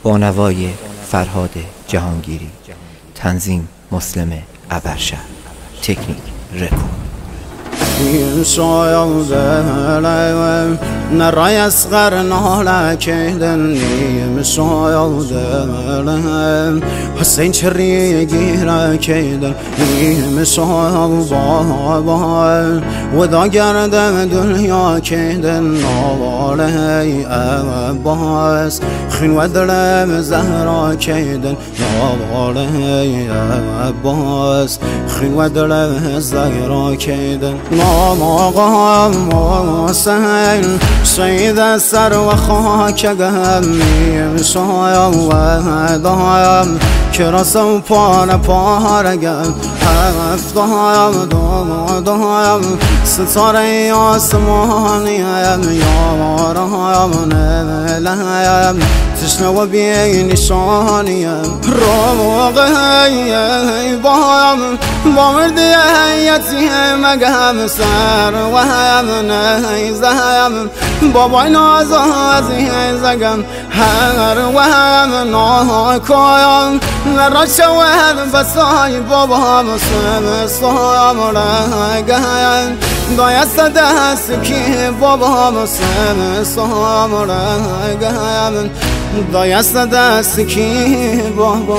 با نوای فرهاد جهانگیری، تنظیم مسلم ابرشهر، تکنیک رکورد. شاید نرای اصغر ناله کهدن نیم شاید حسین چری گیره کهدن نیم شاید و دا گردم دنیا کهدن نواله عباس خین و دلم زهرا کهدن نواله عباس خین و دلم زهرا کهدن آقا سهل شید سر و خاک گمیم شایم و دایم کراسم پاره گم هفتایم دایم ستاره آسمانیم یارایم نملیم تشنه و بی نشانیم روغی بایم با مردی یتیم گم سر و هم نیزم بابای نازازی زگم هر و هم ناکایم نرا شود بسای بابا مسلم سایم رگم دایست دست کی بابا مسلم سایم رگم دایست دست کی بابا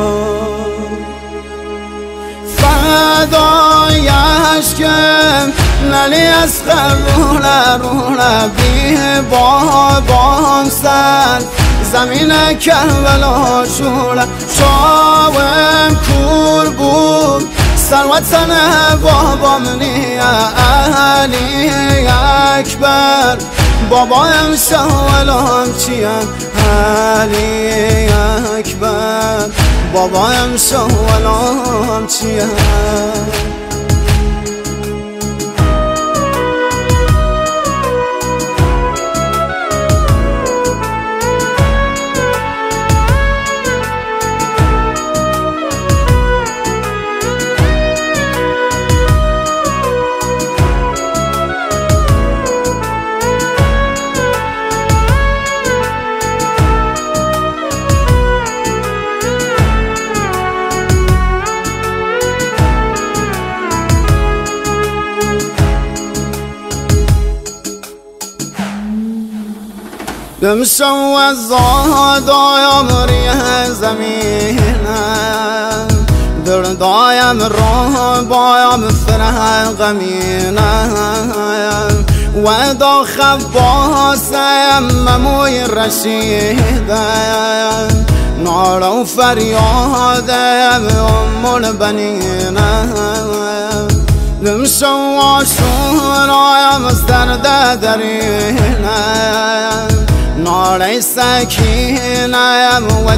فدای عشقم نلی از روله بی بابام سر زمین کربلا شوله شاوم کور بود سروتن بابام نیا علی اکبر بابایم شوالام چیم علی اکبر بابایم شوالام چیم دمشو از زادایم ریه زمینم دردایم راه بایم فرح غمینم و دا خباسم مموی رشیدم نار و فریادم البنینم دمشو آشورایم از درد درینم نار سکینم و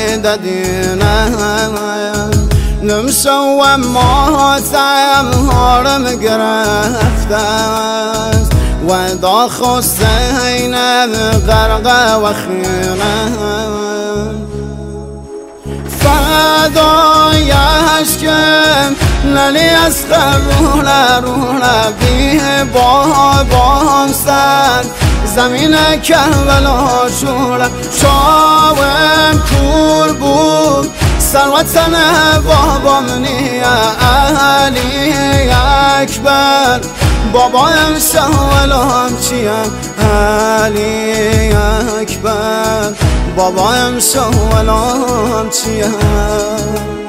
دیدینم نمشو و ماتم هارم گرفتم و دا خسینم غرق و خینم فدای عشقم نلی از روله بی بابام سر زمین کربلا شوله شاوم کور بود سروتن بابام نیا علی اکبر بابایم شوالام چیم علی اکبر بابایم شوالام چیم